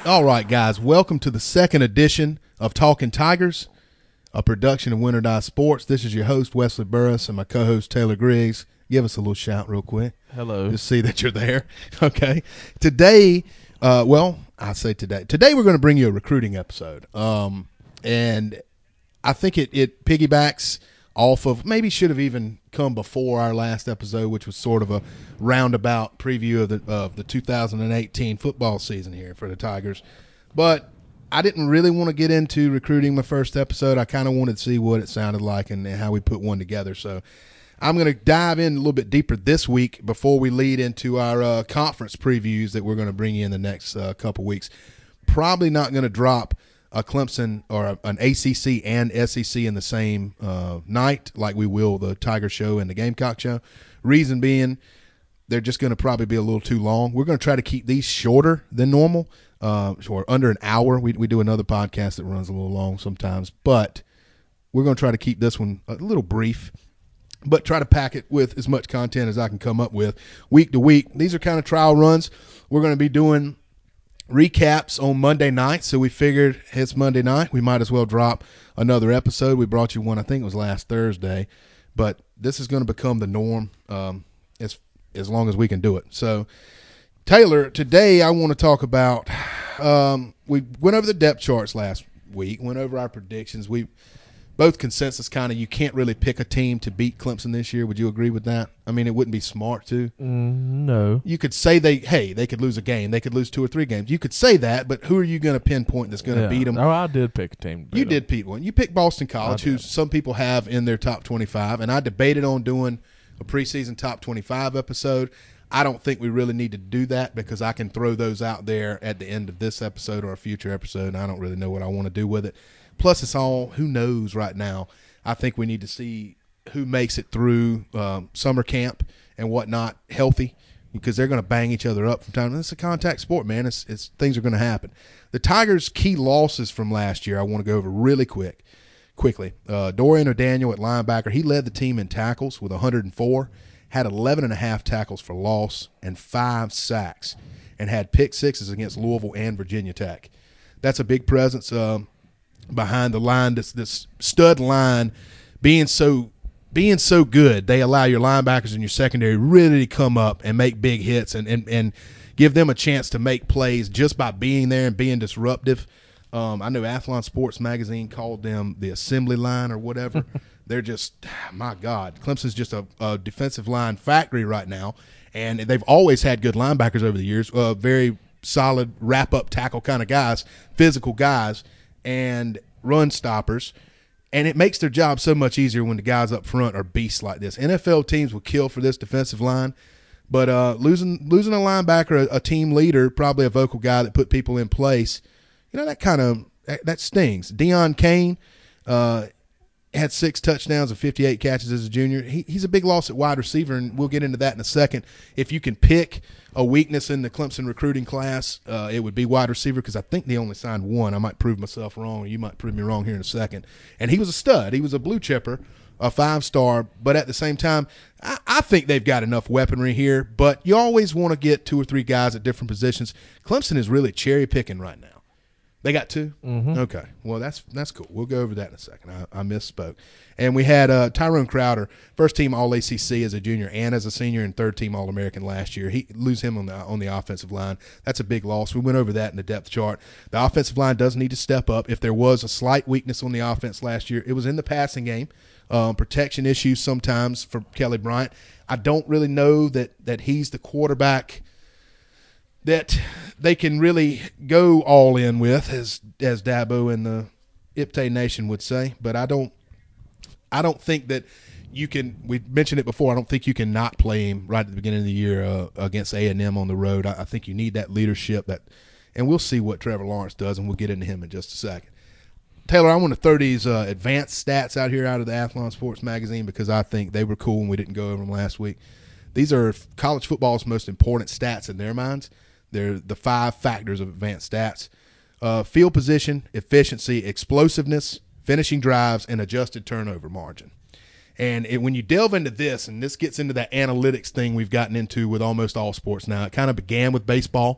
All right, guys, welcome to the second edition of Talking Tigers, a production of Winter Die Sports. This is your host, Wesley Burris, and my co-host, Taylor Griggs. Give us a little shout real quick. Hello. Just see that you're there. Okay. Today, I say today. Today we're going to bring you a recruiting episode. And I think it piggybacks off of, maybe should have even come before our last episode, which was sort of a roundabout preview of the 2018 football season here for the Tigers. But I didn't really want to get into recruiting my first episode. I kind of wanted to see what it sounded like and how we put one together. So I'm going to dive in a little bit deeper this week before we lead into our conference previews that we're going to bring you in the next couple weeks. Probably not going to drop a Clemson or an ACC and SEC in the same night like we will the Tiger Show and the Gamecock Show. Reason being, they're just going to probably be a little too long. We're going to try to keep these shorter than normal, or under an hour. We do another podcast that runs a little long sometimes, but we're going to try to keep this one a little brief, but try to pack it with as much content as I can come up with week to week. These are kind of trial runs. We're going to be doing recaps on Monday night, so we figured it's Monday night. We might as well drop another episode. We brought you one, I think it was last Thursday, but this is going to become the norm as long as we can do it. So, Taylor, today I want to talk about we went over the depth charts last week, went over our predictions. We both consensus kind of you can't really pick a team to beat Clemson this year. Would you agree with that? I mean, it wouldn't be smart to. No. You could say they could lose a game. They could lose 2 or 3 games. You could say that, but who are you going to pinpoint that's going to beat them? No, I did pick a team. You did pick one. You picked Boston College, who some people have in their top 25, and I debated on doing a preseason top 25 episode. I don't think we really need to do that because I can throw those out there at the end of this episode or a future episode, and I don't really know what I want to do with it. Plus, it's all who knows right now. I think we need to see who makes it through summer camp and whatnot healthy because they're going to bang each other up from time to time. It's a contact sport, man. It's things are going to happen. The Tigers' key losses from last year I want to go over really quickly. Dorian O'Daniel at linebacker, he led the team in tackles with 104, had 11.5 tackles for loss and 5 sacks, and had pick sixes against Louisville and Virginia Tech. That's a big presence behind the line. This stud line being so good, they allow your linebackers and your secondary really to come up and make big hits and give them a chance to make plays just by being there and being disruptive. I know Athlon Sports Magazine called them the assembly line or whatever. They're just, my God, Clemson's just a defensive line factory right now, and they've always had good linebackers over the years, very solid wrap-up tackle kind of guys, physical guys, and run stoppers, and it makes their job so much easier when the guys up front are beasts like this. NFL teams will kill for this defensive line, but losing a linebacker, a team leader, probably a vocal guy that put people in place, that stings. Deion Kane had 6 touchdowns and 58 catches as a junior. He's a big loss at wide receiver, and we'll get into that in a second. If you can pick a weakness in the Clemson recruiting class, it would be wide receiver because I think they only signed 1. I might prove myself wrong, or you might prove me wrong here in a second. And he was a stud. He was a blue chipper, a 5-star, but at the same time, I think they've got enough weaponry here, but you always want to get 2 or 3 guys at different positions. Clemson is really cherry-picking right now. They got 2? Mm-hmm. Okay. Well, that's cool. We'll go over that in a second. I misspoke. And we had Tyrone Crowder, first-team All-ACC as a junior and as a senior, and third-team All-American last year. He lose him on the offensive line. That's a big loss. We went over that in the depth chart. The offensive line does need to step up. If there was a slight weakness on the offense last year, it was in the passing game. Protection issues sometimes for Kelly Bryant. I don't really know that he's the quarterback that they can really go all in with, as Dabo and the Ipte Nation would say. But I don't think that you can. We mentioned it before. I don't think you can not play him right at the beginning of the year against A&M on the road. I think you need that leadership. And we'll see what Trevor Lawrence does, and we'll get into him in just a second. Taylor, I want to throw these advanced stats out here out of the Athlon Sports Magazine because I think they were cool and we didn't go over them last week. These are college football's most important stats in their minds. They're the 5 factors of advanced stats. Field position, efficiency, explosiveness, finishing drives, and adjusted turnover margin. And when you delve into this, and this gets into that analytics thing we've gotten into with almost all sports now, it kind of began with baseball,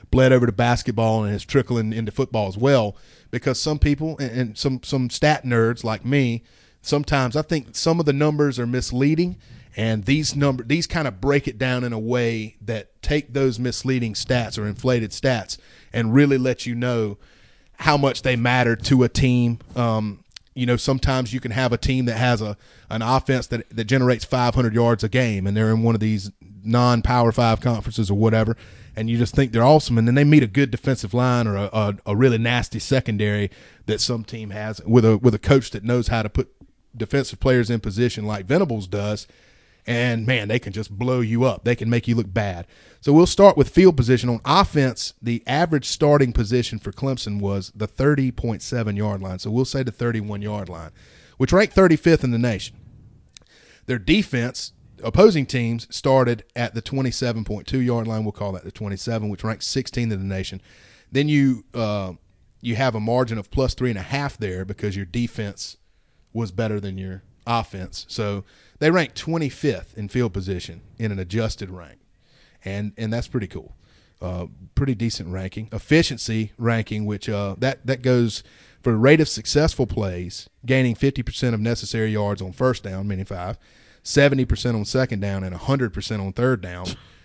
bled over to basketball and is trickling into football as well. Because some people and some stat nerds like me, sometimes I think some of the numbers are misleading, and these kind of break it down in a way that take those misleading stats or inflated stats and really let you know how much they matter to a team. Sometimes you can have a team that has an offense that generates 500 yards a game, and they're in one of these non-Power 5 conferences or whatever, and you just think they're awesome, and then they meet a good defensive line or a really nasty secondary that some team has with a coach that knows how to put defensive players in position like Venables does, and, man, they can just blow you up. They can make you look bad. So we'll start with field position. On offense, the average starting position for Clemson was the 30.7-yard line, so we'll say the 31-yard line, which ranked 35th in the nation. Their defense, opposing teams, started at the 27.2-yard line. We'll call that the 27, which ranks 16th in the nation. Then you have a margin of plus 3.5 there because your defense was better than your offense. So they ranked 25th in field position in an adjusted rank, and that's pretty cool. Pretty decent ranking. Efficiency ranking, which that goes for the rate of successful plays, gaining 50% of necessary yards on first down, meaning 5, 70% on second down, and 100% on third down.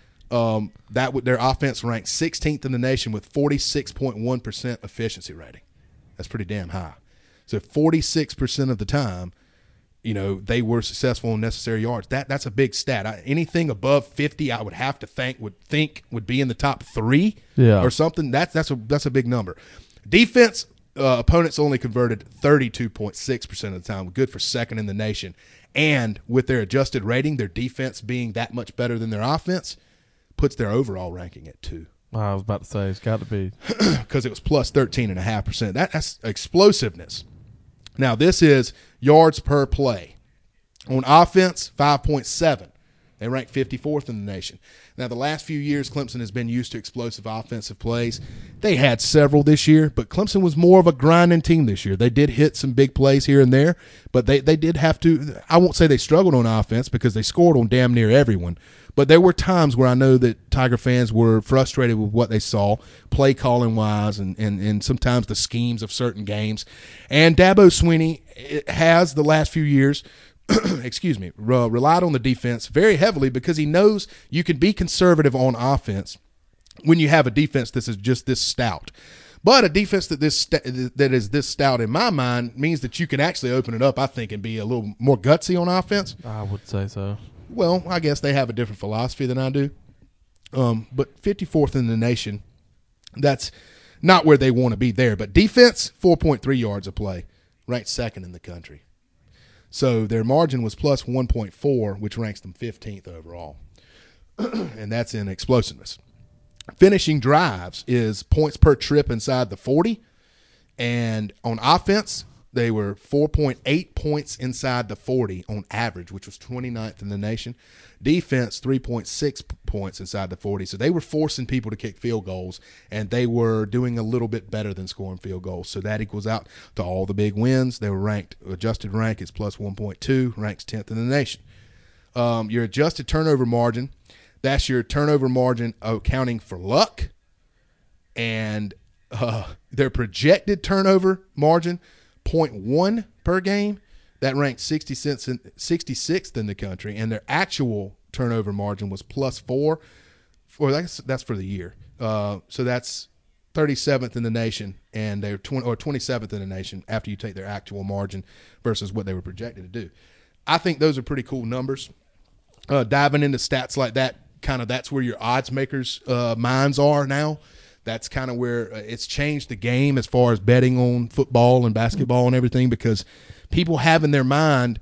Their offense ranked 16th in the nation with 46.1% efficiency rating. That's pretty damn high. So 46% of the time, they were successful in necessary yards. That's a big stat. Anything above 50, I would have to think would be in the top 3 or something. That's a big number. Defense, opponents only converted 32.6% of the time, good for second in the nation. And with their adjusted rating, their defense being that much better than their offense puts their overall ranking at 2. I was about to say it's got to be because it was plus 13.5%. That's explosiveness. Now, this is yards per play. On offense, 5.7. They rank 54th in the nation. Now, the last few years, Clemson has been used to explosive offensive plays. They had several this year, but Clemson was more of a grinding team this year. They did hit some big plays here and there, but they did have to – I won't say they struggled on offense because they scored on damn near everyone. But there were times where I know that Tiger fans were frustrated with what they saw, play calling wise, and sometimes the schemes of certain games. And Dabo Swinney has the last few years, relied on the defense very heavily because he knows you can be conservative on offense when you have a defense that is just this stout. But a defense that is this stout in my mind means that you can actually open it up, I think, and be a little more gutsy on offense. I would say so. Well, I guess they have a different philosophy than I do. But 54th in the nation, that's not where they want to be there. But defense, 4.3 yards a play, ranked second in the country. So their margin was plus 1.4, which ranks them 15th overall. And that's in explosiveness. Finishing drives is points per trip inside the 40. And on offense, they were 4.8 points inside the 40 on average, which was 29th in the nation. Defense, 3.6 points inside the 40. So they were forcing people to kick field goals, and they were doing a little bit better than scoring field goals. So that equals out to all the big wins. They were ranked, adjusted rank is plus 1.2, ranks 10th in the nation. Your adjusted turnover margin, that's your turnover margin accounting for luck, and their projected turnover margin, 0.1 per game, that ranked 66th in the country, and their actual turnover margin was plus 4. That's for the year. So that's 37th in the nation, and they're 27th in the nation after you take their actual margin versus what they were projected to do. I think those are pretty cool numbers. Diving into stats like that, that's where your odds makers' minds are now. That's kind of where it's changed the game as far as betting on football and basketball and everything, because people have in their mind,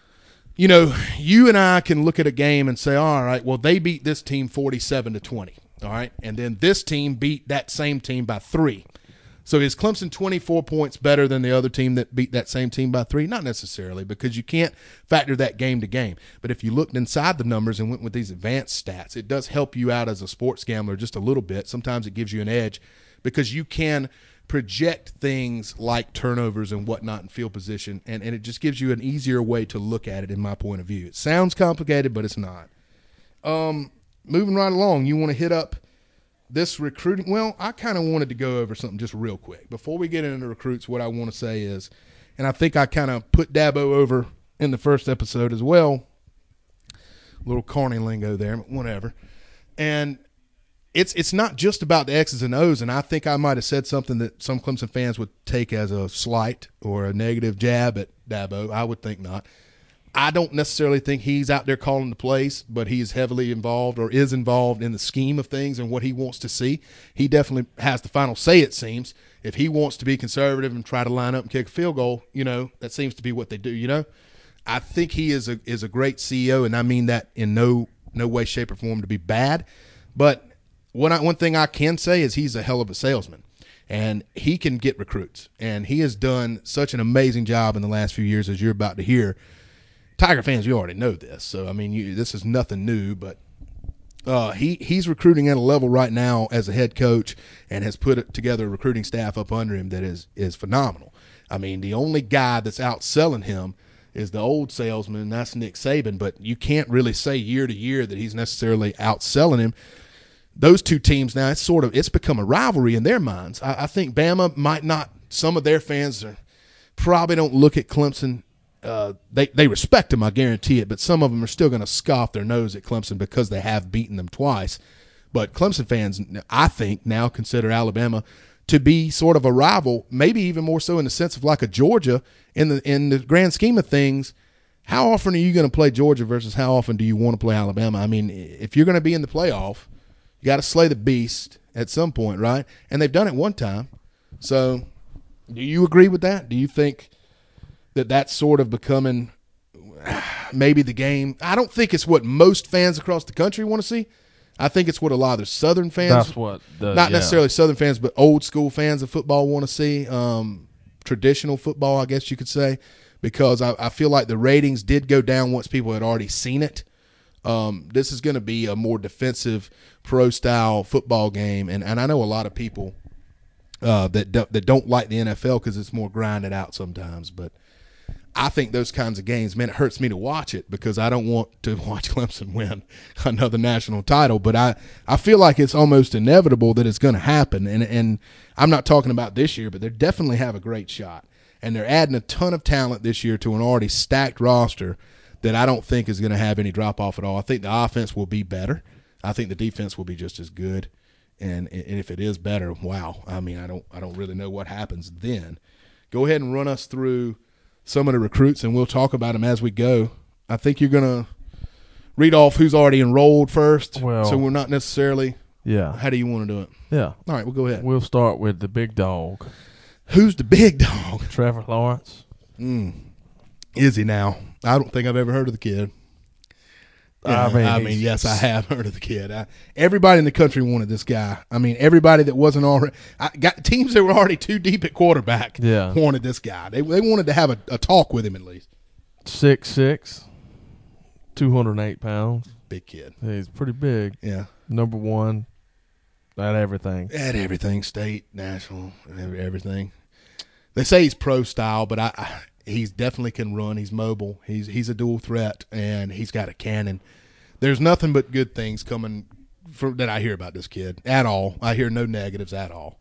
you and I can look at a game and say, all right, well, they beat this team 47-20, all right, and then this team beat that same team by 3. So is Clemson 24 points better than the other team that beat that same team by 3? Not necessarily, because you can't factor that game to game. But if you looked inside the numbers and went with these advanced stats, it does help you out as a sports gambler just a little bit. Sometimes it gives you an edge because you can project things like turnovers and whatnot in field position, and it just gives you an easier way to look at it in my point of view. It sounds complicated, but it's not. Moving right along, you want to hit up this recruiting, well, I kind of wanted to go over something just real quick. Before we get into recruits, what I want to say is, and I think I kind of put Dabo over in the first episode as well, little corny lingo there, but whatever. And it's not just about the X's and O's, and I think I might have said something that some Clemson fans would take as a slight or a negative jab at Dabo. I would think not. I don't necessarily think he's out there calling the plays, but he is heavily involved or is involved in the scheme of things and what he wants to see. He definitely has the final say, it seems. If he wants to be conservative and try to line up and kick a field goal, that seems to be what they do, I think he is a great CEO, and I mean that in no way, shape, or form to be bad. But one thing I can say is he's a hell of a salesman, and he can get recruits. And he has done such an amazing job in the last few years, as you're about to hear. Tiger fans, you already know this. So, I mean, this is nothing new, but he's recruiting at a level right now as a head coach and has put together a recruiting staff up under him that is phenomenal. I mean, the only guy that's outselling him is the old salesman, and that's Nick Saban, but you can't really say year to year that he's necessarily outselling him. Those two teams now, it's become a rivalry in their minds. I think Bama might not, some of their fans probably don't look at Clemson. They respect him, I guarantee it, but some of them are still going to scoff their nose at Clemson because they have beaten them twice. But Clemson fans, I think, now consider Alabama to be sort of a rival, maybe even more so in the sense of like a Georgia in the grand scheme of things. How often are you going to play Georgia versus how often do you want to play Alabama? I mean, if you're going to be in the playoff, you got to slay the beast at some point, right? And they've done it one time. So do you agree with that? Do you think that that's sort of becoming maybe the game? I don't think it's what most fans across the country want to see. I think it's what a lot of the Southern fans, that's what not necessarily Southern fans, but old school fans of football want to see. Traditional football, I guess you could say, because I feel like the ratings did go down once people had already seen it. This is going to be a more defensive, pro-style football game, and I know a lot of people that don't like the NFL because it's more grinded out sometimes, but I think those kinds of games, man, it hurts me to watch it because I don't want to watch Clemson win another national title. But I feel like it's almost inevitable that it's going to happen. And I'm not talking about this year, but they definitely have a great shot. And they're adding a ton of talent this year to an already stacked roster that I don't think is going to have any drop-off at all. I think the offense will be better. I think the defense will be just as good. And if it is better, wow. I mean, I don't really know what happens then. Go ahead and run us through some of the recruits, and we'll talk about them as we go. I think you're going to read off who's already enrolled first, so we're not necessarily – yeah. How do you want to do it? Yeah. All right, we'll go ahead. We'll start with the big dog. Who's the big dog? Trevor Lawrence. Is he now? I don't think I've ever heard of the kid. Yeah, I mean, yes, I have heard of the kid. Everybody in the country wanted this guy. I mean, everybody that wasn't already teams that were already too deep at quarterback wanted this guy. They wanted to have a talk with him at least. 6'6", 208 pounds. Big kid. He's pretty big. Yeah. Number one at everything. At everything, state, national, everything. They say he's pro style, but he definitely can run. He's mobile. He's a dual threat, and he's got a cannon. There's nothing but good things coming that I hear about this kid at all. I hear no negatives at all.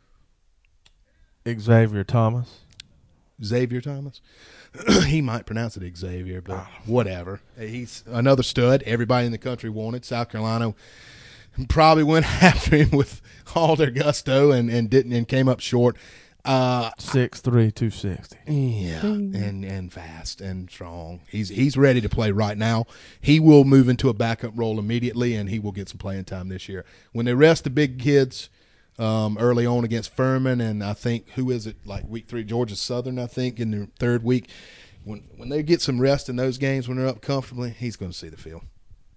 Xavier Thomas. Xavier Thomas? He might pronounce it Xavier, but whatever. He's another stud. Everybody in the country wanted. South Carolina probably went after him with all their gusto and didn't and came up short. 6'3", 260. Yeah, and fast and strong. He's ready to play right now. He will move into a backup role immediately, and he will get some playing time this year. When they rest the big kids early on against Furman, and I think, who is it, like week 3, Georgia Southern, I think, in the third week, when they get some rest in those games, when they're up comfortably, he's going to see the field.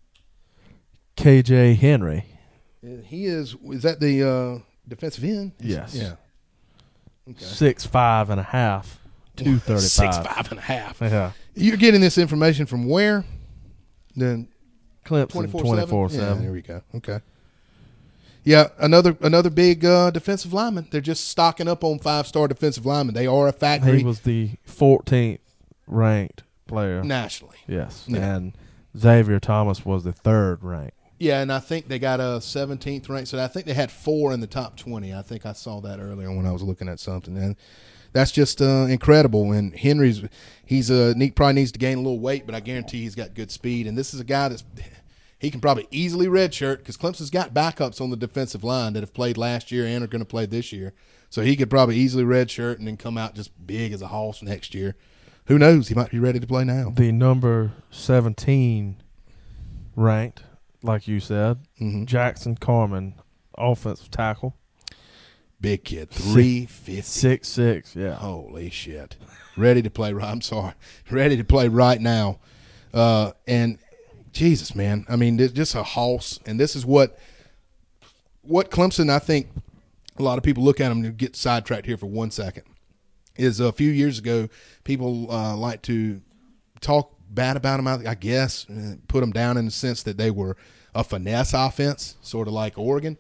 KJ Henry. He is that the defensive end? Yes. Yeah. Okay. 6'5" and a half, 235. 6'5" and a half. Yeah. You're getting this information from where? Then Clemson 24/7. Yeah, there we go. Okay. Yeah, another big defensive lineman. They're just stocking up on 5-star defensive linemen. They are a factory. He was the 14th ranked player nationally. Yes, yeah. and Xavier Thomas was the 3rd ranked. Yeah, and I think they got a 17th rank. So I think they had 4 in the top 20. I think I saw that earlier when I was looking at something. And that's just incredible. And Henry's probably needs to gain a little weight, but I guarantee he's got good speed. And this is a guy he can probably easily redshirt because Clemson's got backups on the defensive line that have played last year and are going to play this year. So he could probably easily redshirt and then come out just big as a hoss next year. Who knows? He might be ready to play now. The number 17 ranked, like you said, Jackson Carman, offensive tackle. Big kid, 350. 6'6", yeah. Holy shit. Ready to play ready to play right now. And Jesus, man. I mean, just a hoss. And this is what Clemson, I think a lot of people look at them to get sidetracked here for 1 second, is a few years ago, people like to talk bad about them, I guess, put them down in the sense that they were a finesse offense, sort of like Oregon.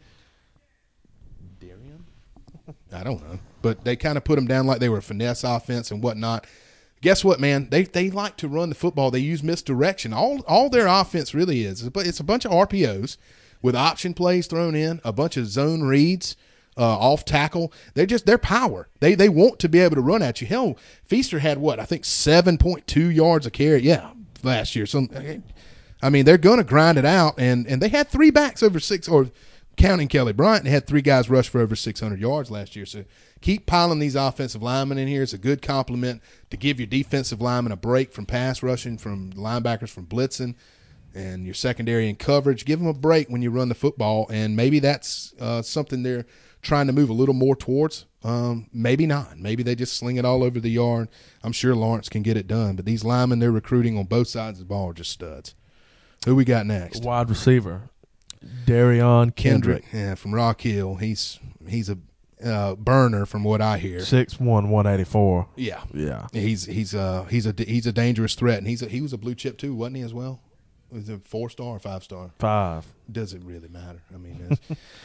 I don't know. But they kind of put them down like they were a finesse offense and whatnot. Guess what, man? They like to run the football. They use misdirection. All their offense really is. It's a bunch of RPOs with option plays thrown in, a bunch of zone reads, off tackle. They're power. They want to be able to run at you. Hell, Feaster had what? I think 7.2 yards a carry. Yeah, last year. So, I mean, they're going to grind it out. And they had 3 backs over 6, or counting Kelly Bryant, they had 3 guys rush for over 600 yards last year. So keep piling these offensive linemen in here. It's a good compliment to give your defensive linemen a break from pass rushing, from linebackers from blitzing, and your secondary and coverage. Give them a break when you run the football, and maybe that's something they're trying to move a little more towards. Maybe not. Maybe they just sling it all over the yard. I'm sure Lawrence can get it done, but these linemen they're recruiting on both sides of the ball are just studs. Who we got next? Wide receiver, Darion Kendrick. Yeah, from Rock Hill. He's a burner from what I hear. 6'1", 184. Yeah. He's a dangerous threat, and he was a blue chip too, wasn't he, as well? Was it 4-star or 5-star? 5. Does it really matter? I mean,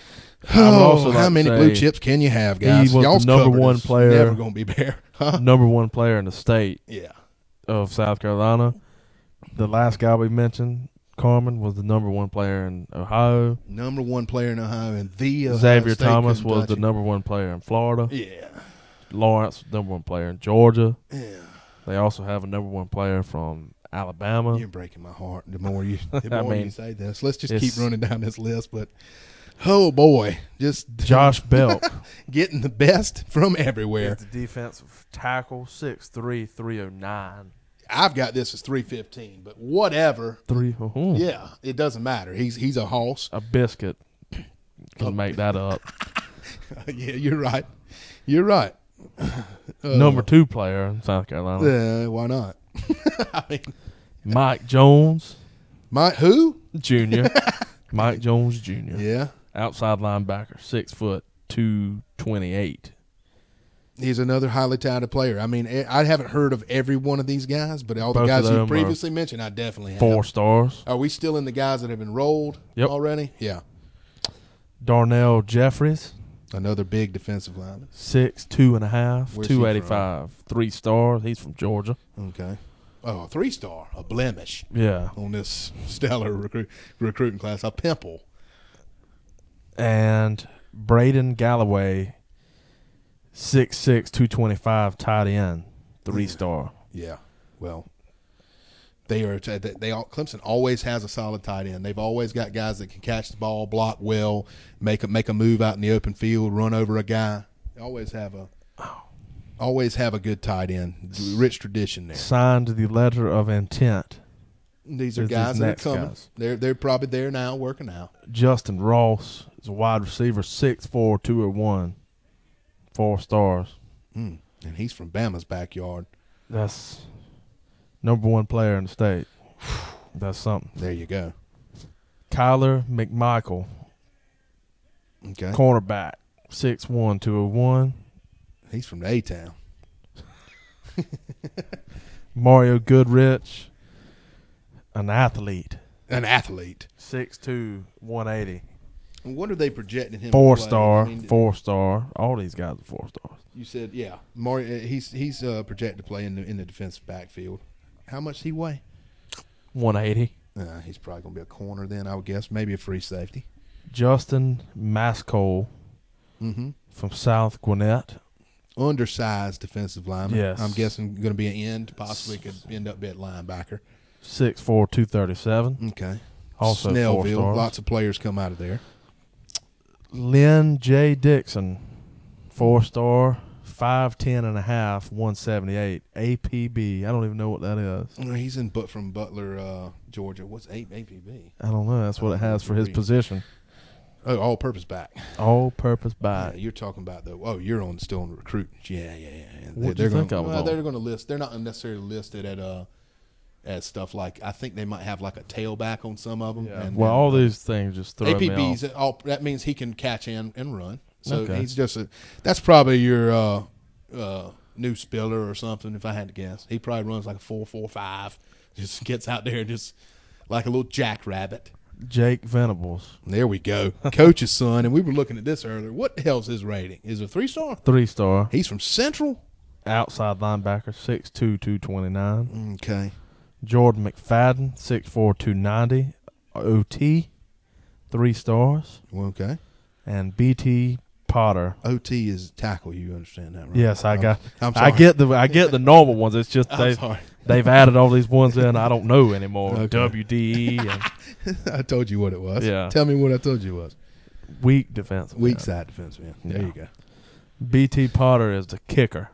how many blue chips can you have, guys? He was Y'all's the number 1 player. Never going to be bare. Number 1 player in the state. Yeah. Of South Carolina. The last guy we mentioned, Carman, was the number 1 player in Ohio. Number 1 player in Ohio, and the Ohio Xavier State Thomas was the number 1 player in Florida. Yeah. Lawrence, number 1 player in Georgia. Yeah. They also have a number 1 player from Alabama. You're breaking my heart. The more you say this, let's just keep running down this list. But oh boy, just Josh Belk getting the best from everywhere. The defensive tackle, 6'3", 309. I've got this as 315, but whatever. Yeah, it doesn't matter. He's a hoss. A biscuit can make that up. Yeah, you're right. You're right. Number 2 player in South Carolina. Why not? I mean, Mike Jones. Mike who? Jr. Mike Jones Jr. Yeah. Outside linebacker, 6 foot, 228. He's another highly talented player. I mean, I haven't heard of every one of these guys, but all the Both guys you previously mentioned, I definitely have. 4 stars. Are we still in the guys that have enrolled already? Yeah. Darnell Jeffries. Another big defensive lineman. 6'2.5", 285. 3 stars. He's from Georgia. Okay. Oh, a 3-star, a blemish. Yeah. On this stellar recruiting class, a pimple. And Braden Galloway, 6'6", 225, tight end, 3-star. Yeah. Well, Clemson always has a solid tight end. They've always got guys that can catch the ball, block well, make a move out in the open field, run over a guy. They always have a good tight end. Rich tradition there. Signed the letter of intent. These are guys that are coming. Guys. They're probably there now, working out. Justin Ross is a wide receiver, 6'4", 201, 4 stars. And he's from Bama's backyard. That's number 1 player in the state. That's something. There you go. Kyler McMichael. Okay. Cornerback, 6'1", 201. He's from the A-Town. Mario Goodrich, an athlete. 6'2", 180. What are they projecting him? 4-star, 4-star. All these guys are 4 stars. You said, yeah. Mario, he's projected to play in the defensive backfield. How much does he weigh? 180. He's probably going to be a corner then, I would guess. Maybe a free safety. Justin Mascole from South Gwinnett. Undersized defensive lineman. Yes. I'm guessing going to be an end. Possibly could end up being linebacker. 6'4", 237. Okay. Also Snellville. 4 stars. Lots of players come out of there. Lynn J. Dixon, 4-star, 5'10 and a half, 178. APB. I don't even know what that is. He's from Butler, Georgia. What's APB? I don't know. That's what it has for his position. Oh, all-purpose back. All-purpose back. Yeah, you're talking about you're still on recruit. Yeah. What do you think I was on? They're going to list. They're not necessarily listed at stuff like, I think they might have like a tailback on some of them. Yeah. All these things just throw me off. That means he can catch and run. So Okay. he's just that's probably your new Spiller or something, if I had to guess. He probably runs like a 4.45, just gets out there just like a little jackrabbit. Jake Venables. There we go. Coach's son, and we were looking at this earlier. What the hell's his rating? Is it a 3-star? 3-star. He's from Central? Outside linebacker, 6'2", 229. Okay. Jordan McFadden, 6'4", 290. OT, 3 stars. Okay. And BT Potter. OT is tackle. You understand that, right? Yes, I'm sorry. I get the normal ones. It's just sorry. they've added all these ones in. I don't know anymore. Okay. WDE. And I told you what it was. Yeah. Tell me what I told you it was. weak defense. Weak side defense, man. There Yeah. you go. BT Potter is the kicker.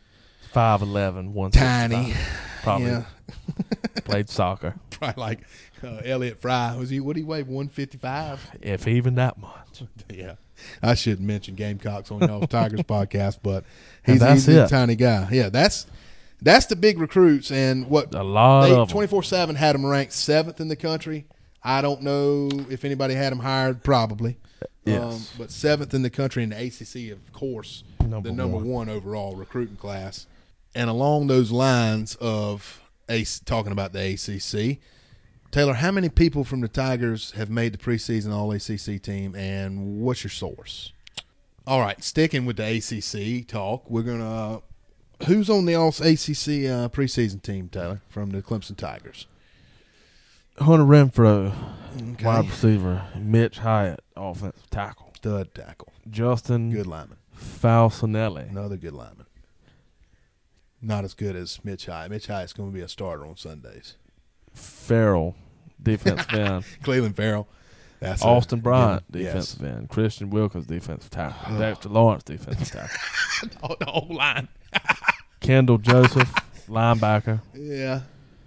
5'11", 165. Tiny. Probably Yeah. played soccer. Probably like Elliott Fry. What did he weigh? 155? If even that much. Yeah. I shouldn't mention Gamecocks on y'all's Tigers podcast, but And he's that's a it. tiny guy. Yeah, that's the big recruits, and what A lot of them. 24/7 had him ranked 7th in the country. I don't know if anybody had him higher, probably. Yes. But 7th in the country in the ACC, of course, the number one overall recruiting class. And along those lines of talking about the ACC, Taylor, how many people from the Tigers have made the preseason All-ACC team, and what's your source? All right, sticking with the ACC talk, we're going to who's on the All-ACC preseason team, Taylor, from the Clemson Tigers? Hunter Renfro, Okay. wide receiver. Mitch Hyatt, offensive tackle. Stud tackle. Justin Good lineman. Falcinelli. Another good lineman. Not as good as Mitch Hyatt. Mitch Hyatt's going to be a starter on Sundays. Farrell, defensive end. Cleveland Farrell. That's Austin Bryant, yes. defensive end. Christian Wilkins, defensive tackle. Dexter Lawrence, defensive tackle. The whole line. Kendall Joseph, linebacker. Yeah.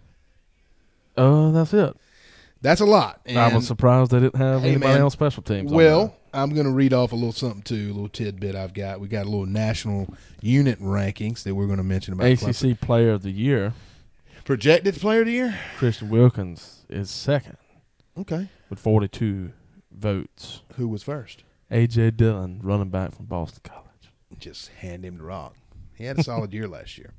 That's it. That's a lot. I was surprised they didn't have Hey, anybody man. on special teams. Well, I'm going to read off a little something, too, a little tidbit I've got. We got a little national unit rankings that we're going to mention about Clemson. ACC Player of the Year, Projected player of the year? Christian Wilkins is second Okay. with 42 votes. Who was first? A.J. Dillon, running back from Boston College. Just hand him the rock. He had a solid year last year.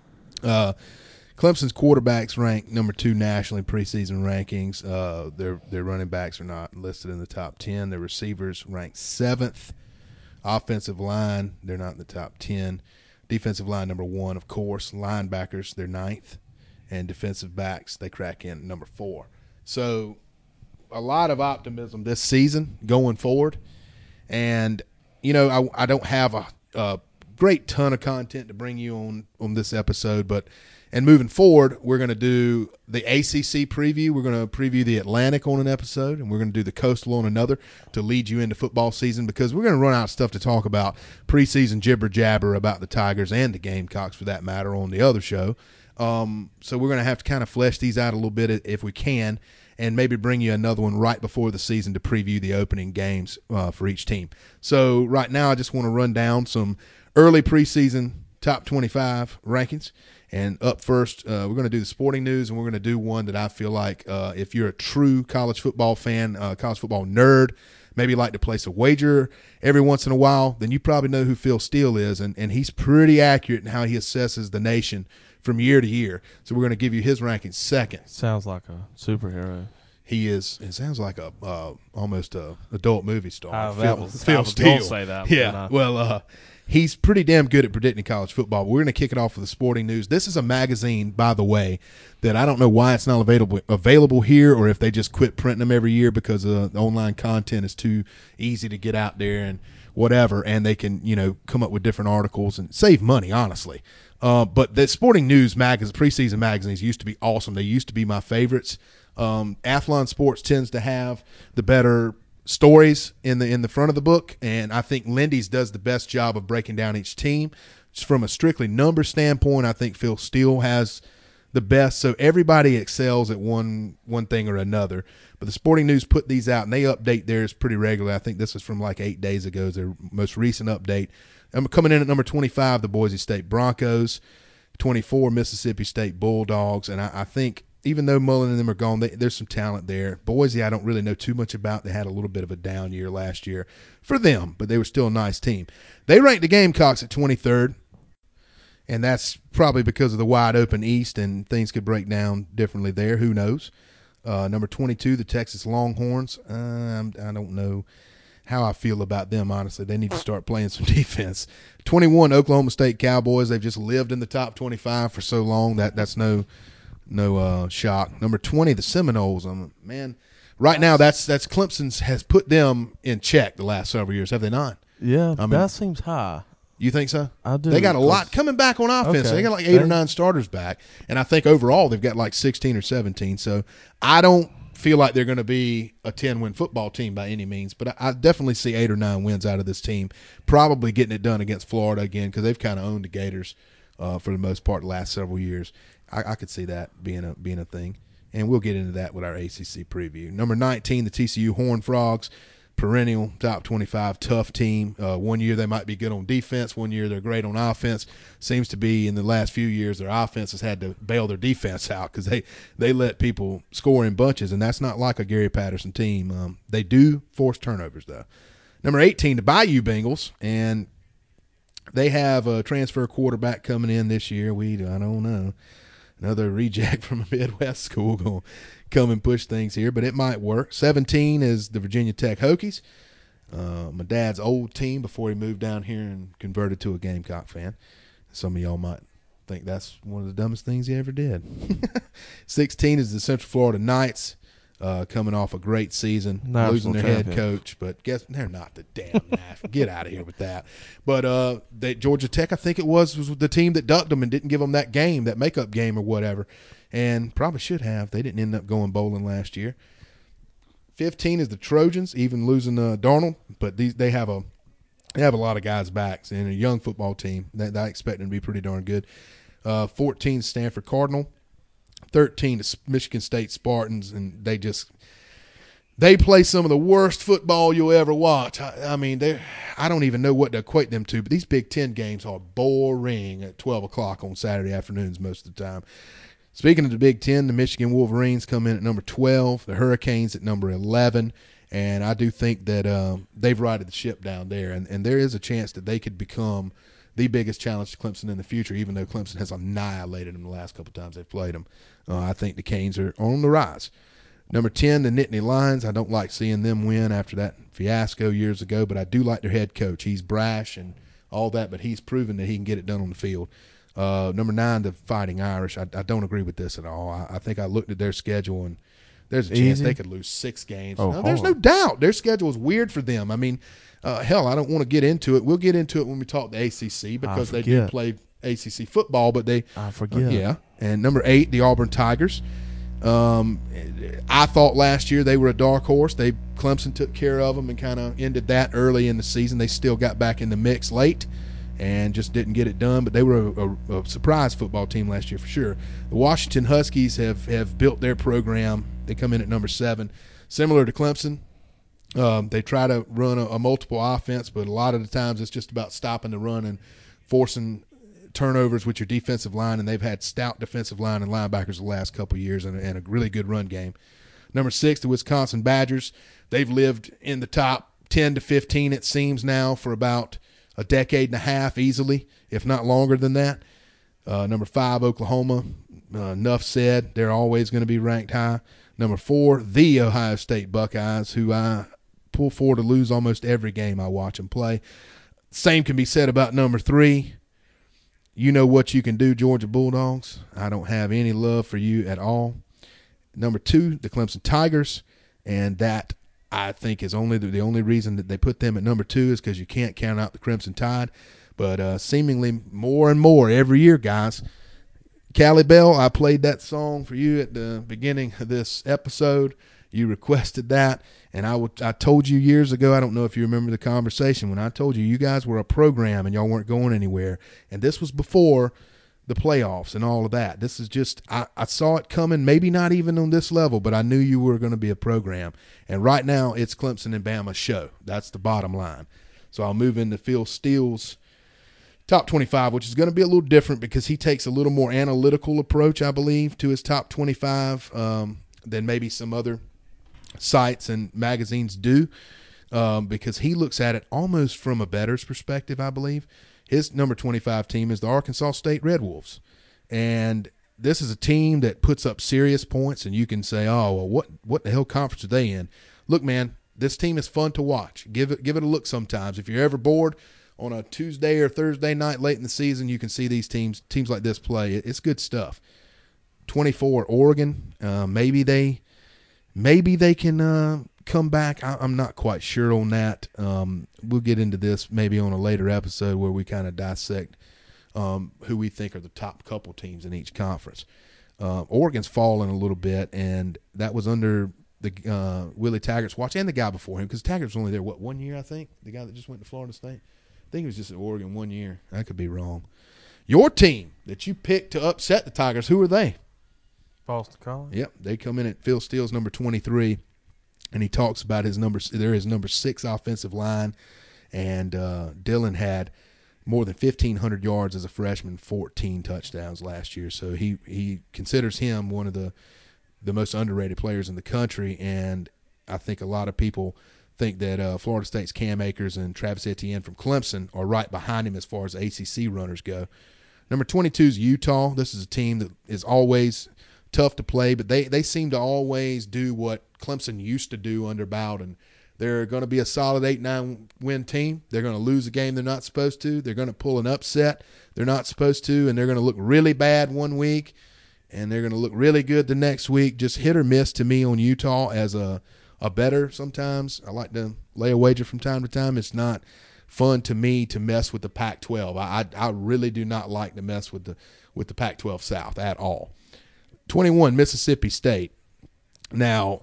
Clemson's quarterbacks ranked number 2 nationally preseason rankings. Their running backs are not listed in the top 10. Their receivers ranked 7th. Offensive line, they're not in the top 10. Defensive line, number 1, of course. Linebackers, they're 9th. And defensive backs, they crack in at number 4. So a lot of optimism this season going forward. And, you know, I don't have a great ton of content to bring you on this episode, and moving forward, we're going to do the ACC preview. We're going to preview the Atlantic on an episode, and we're going to do the Coastal on another to lead you into football season, because we're going to run out of stuff to talk about preseason jibber-jabber about the Tigers and the Gamecocks, for that matter, on the other show. So we're going to have to kind of flesh these out a little bit if we can, and maybe bring you another one right before the season to preview the opening games for each team. So right now I just want to run down some early preseason top 25 rankings. And up first, we're going to do the sporting news, and we're going to do one that I feel like if you're a true college football fan, college football nerd, maybe like to place a wager every once in a while, then you probably know who Phil Steele is, and he's pretty accurate in how he assesses the nation from year to year. So we're going to give you his rankings second. Sounds like a superhero. He is. It sounds like almost a adult movie star. I was Phil going Steele. to say that. Yeah. Well, he's pretty damn good at predicting college football. But we're going to kick it off with the sporting news. This is a magazine, by the way, that I don't know why it's not available here, or if they just quit printing them every year because the online content is too easy to get out there and whatever, and they can, come up with different articles and save money, honestly. But the sporting news magazine, preseason magazines, used to be awesome. They used to be my favorites. Athlon Sports tends to have the better stories in the front of the book, and I think Lindy's does the best job of breaking down each team. Just from a strictly number standpoint, I think Phil Steele has the best. So everybody excels at one thing or another. But the Sporting News put these out, and they update theirs pretty regularly. I think this is from like 8 days ago, is their most recent update. Coming in at number 25, the Boise State Broncos. 24, Mississippi State Bulldogs. And I think even though Mullen and them are gone, there's some talent there. Boise, I don't really know too much about. They had a little bit of a down year last year for them, but they were still a nice team. They ranked the Gamecocks at 23rd, and that's probably because of the wide open East, and things could break down differently there. Who knows? Number 22, the Texas Longhorns. I don't know how I feel about them, honestly. They need to start playing some defense. 21, Oklahoma State Cowboys. They've just lived in the top 25 for so long. That's no shock. Number 20, the Seminoles. Man, right now that's Clemson has put them in check the last several years, have they not? Yeah, that seems high. You think so? I do. They got a lot coming back on offense. Okay. They got like 8 or 9 starters back, and I think overall they've got like 16 or 17. So I don't feel like they're going to be a 10-win football team by any means, but I definitely see 8 or 9 wins out of this team, probably getting it done against Florida again, because they've kind of owned the Gators for the most part the last several years. I could see that being a thing, and we'll get into that with our ACC preview. Number 19, the TCU Horned Frogs. Perennial top 25 tough team. One year they might be good on defense. One year they're great on offense. Seems to be in the last few years their offense has had to bail their defense out because they let people score in bunches, and that's not like a Gary Patterson team. They do force turnovers, though. Number 18, the Bayou Bengals, and they have a transfer quarterback coming in this year. I don't know. Another reject from a Midwest school going to come and push things here, but it might work. 17 is the Virginia Tech Hokies, my dad's old team before he moved down here and converted to a Gamecock fan. Some of y'all might think that's one of the dumbest things he ever did. 16 is the Central Florida Knights, coming off a great season, losing their head coach, but guess they're not the damn National. Get out of here with that. But Georgia Tech, I think it was the team that ducked them and didn't give them that game, that makeup game or whatever, and probably should have. They didn't end up going bowling last year. 15 is the Trojans, even losing Darnold, but they have a lot of guys back, and a young football team that I expect them to be pretty darn good. 14, Stanford Cardinal. 13 is Michigan State Spartans, and they play some of the worst football you'll ever watch. I mean, I don't even know what to equate them to, but these Big Ten games are boring at 12 o'clock on Saturday afternoons most of the time. Speaking of the Big Ten, the Michigan Wolverines come in at number 12, the Hurricanes at number 11, and I do think that they've righted the ship down there, and there is a chance that they could become the biggest challenge to Clemson in the future, even though Clemson has annihilated them the last couple times they've played them. I think the Canes are on the rise. Number 10, the Nittany Lions. I don't like seeing them win after that fiasco years ago, but I do like their head coach. He's brash and all that, but he's proven that he can get it done on the field. Number 9, the Fighting Irish. I don't agree with this at all. I think I looked at their schedule, and there's a chance they could lose 6 games. There's no doubt. Their schedule is weird for them. I mean, hell, I don't want to get into it. We'll get into it when we talk the ACC because they do play ACC football, but I forget. Yeah. And number 8, the Auburn Tigers. I thought last year they were a dark horse. Clemson took care of them and kind of ended that early in the season. They still got back in the mix late and just didn't get it done, but they were a surprise football team last year for sure. The Washington Huskies have built their program. They come in at number 7. Similar to Clemson, they try to run a multiple offense, but a lot of the times it's just about stopping the run and forcing turnovers with your defensive line, and they've had stout defensive line and linebackers the last couple of years and a really good run game. Number 6, the Wisconsin Badgers. They've lived in the top 10 to 15, it seems now, for about a decade and a half easily, if not longer than that. Number 5, Oklahoma. Enough said. They're always going to be ranked high. Number 4, the Ohio State Buckeyes, who I pull for to lose almost every game I watch them play. Same can be said about number 3. You know what you can do, Georgia Bulldogs. I don't have any love for you at all. Number 2, the Clemson Tigers, and that I think is only the only reason that they put them at number 2 is because you can't count out the Crimson Tide. But seemingly more and more every year, guys. Callie Bell, I played that song for you at the beginning of this episode. You requested that, and I told you years ago, I don't know if you remember the conversation, when I told you you guys were a program and y'all weren't going anywhere, and this was before the playoffs and all of that. This is just, I saw it coming, maybe not even on this level, but I knew you were going to be a program. And right now, it's Clemson and Bama's show. That's the bottom line. So I'll move into Phil Steele's top 25, which is going to be a little different because he takes a little more analytical approach, I believe, to his top 25 than maybe some other sites and magazines do, because he looks at it almost from a bettor's perspective, I believe. His number 25 team is the Arkansas State Red Wolves. And this is a team that puts up serious points, and you can say, oh, well, what the hell conference are they in? Look, man, this team is fun to watch. Give it a look sometimes. If you're ever bored on a Tuesday or Thursday night late in the season, you can see these teams like this play. It's good stuff. 24, Oregon. Maybe they can come back. I'm not quite sure on that. We'll get into this maybe on a later episode where we kind of dissect who we think are the top couple teams in each conference. Oregon's fallen a little bit, and that was under the Willie Taggart's watch and the guy before him, because Taggart was only there, 1 year, I think? The guy that just went to Florida State? I think he was just at Oregon 1 year. I could be wrong. Your team that you picked to upset the Tigers, who are they? Boston College. Yep, they come in at Phil Steele's number 23, and he talks about his number 6 offensive line, and Dylan had more than 1,500 yards as a freshman, 14 touchdowns last year. So he considers him one of the most underrated players in the country, and I think a lot of people think that Florida State's Cam Akers and Travis Etienne from Clemson are right behind him as far as ACC runners go. Number 22 is Utah. This is a team that is always tough to play, but they seem to always do what Clemson used to do under Bowden. They're going to be a solid 8-9 win team. They're going to lose a game they're not supposed to. They're going to pull an upset they're not supposed to, and they're going to look really bad one week, and they're going to look really good the next week. Just hit or miss to me on Utah as a bettor sometimes. I like to lay a wager from time to time. It's not fun to me to mess with the Pac-12. I really do not like to mess with the Pac-12 South at all. 21, Mississippi State. Now,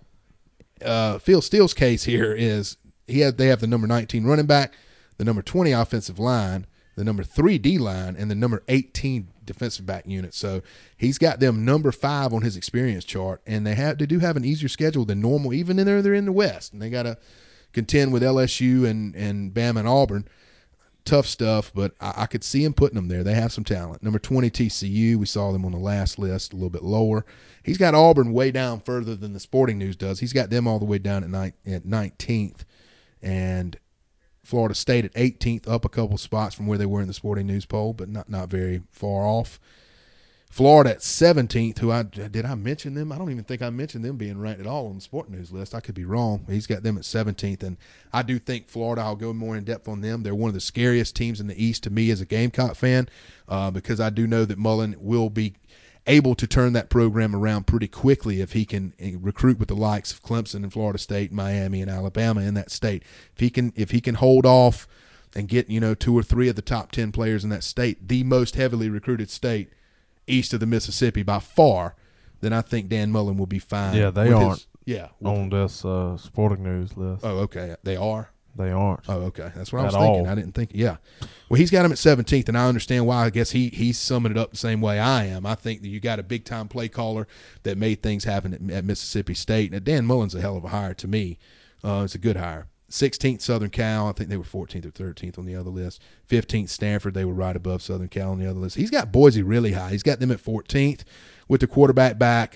Phil Steele's case here is they have the number 19 running back, the number 20 offensive line, the number 3 D-line, and the number 18 defensive back unit. So he's got them number 5 on his experience chart, and they do have an easier schedule than normal, even in they're in the West, and they got to contend with LSU and Bama and Auburn. Tough stuff, but I could see him putting them there. They have some talent. Number 20, TCU. We saw them on the last list, a little bit lower. He's got Auburn way down further than the Sporting News does. He's got them all the way down at 19th, and Florida State at 18th, up a couple spots from where they were in the Sporting News poll, but not very far off. Florida at 17th, did I mention them? I don't even think I mentioned them being ranked at all on the Sporting News list. I could be wrong. He's got them at 17th, and I do think Florida, I'll go more in depth on them. They're one of the scariest teams in the East to me as a Gamecock fan, because I do know that Mullen will be able to turn that program around pretty quickly if he can recruit with the likes of Clemson and Florida State, Miami, and Alabama in that state. If he can hold off and get 2 or 3 of the top 10 players in that state, the most heavily recruited state east of the Mississippi by far, then I think Dan Mullen will be fine. Yeah, they aren't on this Sporting News list. Oh, okay. They are? They aren't. Oh, okay. That's what I was thinking. I didn't think. Yeah. Well, he's got him at 17th, and I understand why. I guess he's summing it up the same way I am. I think that you got a big-time play caller that made things happen at Mississippi State. Now, Dan Mullen's a hell of a hire to me. It's a good hire. 16th, Southern Cal. I think they were 14th or 13th on the other list. 15th, Stanford. They were right above Southern Cal on the other list. He's got Boise really high. He's got them at 14th with the quarterback back.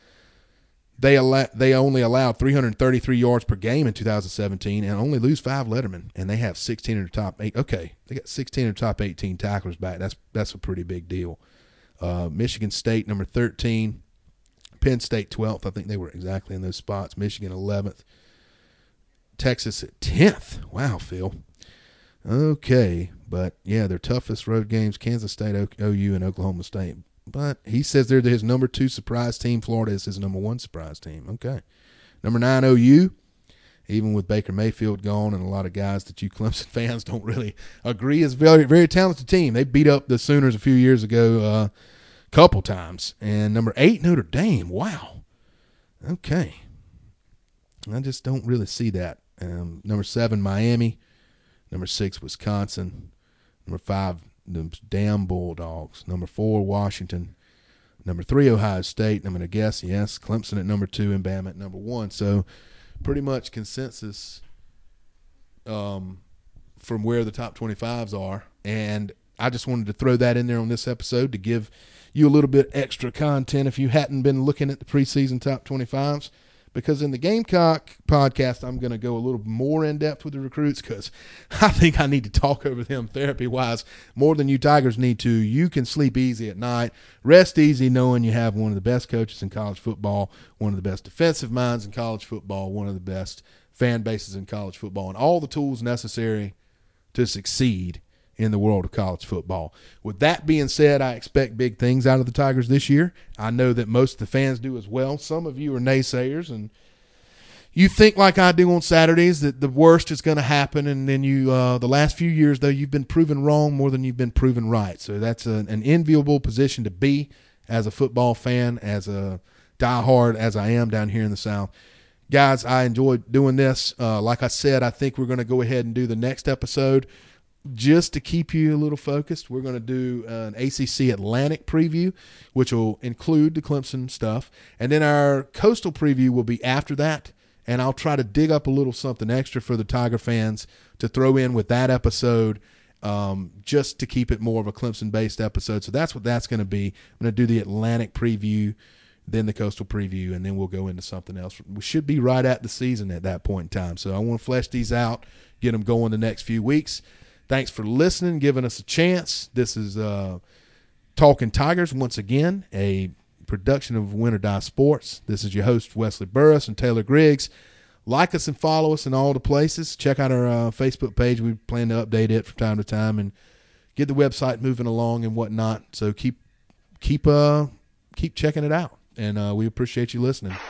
They only allowed 333 yards per game in 2017 and only lose 5 Letterman, and they have 16 in the top 8. Okay, they got 16 in the top 18 tacklers back. That's a pretty big deal. Michigan State, number 13. Penn State, 12th. I think they were exactly in those spots. Michigan, 11th. Texas at 10th. Wow, Phil. Okay, but yeah, their toughest road games: Kansas State, OU, and Oklahoma State. But he says they're his number 2 surprise team. Florida is his number 1 surprise team. Okay. Number 9, OU. Even with Baker Mayfield gone and a lot of guys that you Clemson fans don't really agree is very, very talented team. They beat up the Sooners a few years ago a couple times. And number 8, Notre Dame. Wow. Okay. I just don't really see that. Number 7, Miami. Number 6, Wisconsin. Number 5, the damn Bulldogs. Number 4, Washington. Number 3, Ohio State. I'm going to guess, yes, Clemson at number 2 and Bama at number 1. So pretty much consensus from where the top 25s are. And I just wanted to throw that in there on this episode to give you a little bit extra content if you hadn't been looking at the preseason top 25s. Because in the Gamecock podcast, I'm going to go a little more in-depth with the recruits because I think I need to talk over them therapy-wise more than you Tigers need to. You can sleep easy at night, rest easy knowing you have one of the best coaches in college football, one of the best defensive minds in college football, one of the best fan bases in college football, and all the tools necessary to succeed in the world of college football. With that being said, I expect big things out of the Tigers this year. I know that most of the fans do as well. Some of you are naysayers, and you think like I do on Saturdays that the worst is going to happen, and then you the last few years, though, you've been proven wrong more than you've been proven right. So that's an enviable position to be as a football fan, as a diehard as I am down here in the South. Guys, I enjoyed doing this. Like I said, I think we're going to go ahead and do the next episode. Just to keep you a little focused, we're going to do an ACC Atlantic preview, which will include the Clemson stuff. And then our Coastal preview will be after that. And I'll try to dig up a little something extra for the Tiger fans to throw in with that episode just to keep it more of a Clemson-based episode. So that's what that's going to be. I'm going to do the Atlantic preview, then the Coastal preview, and then we'll go into something else. We should be right at the season at that point in time. So I want to flesh these out, get them going the next few weeks. Thanks for listening, giving us a chance. This is Talking Tigers, once again, a production of Win or Die Sports. This is your host, Wesley Burris and Taylor Griggs. Like us and follow us in all the places. Check out our Facebook page. We plan to update it from time to time and get the website moving along and whatnot. So keep checking it out, and we appreciate you listening.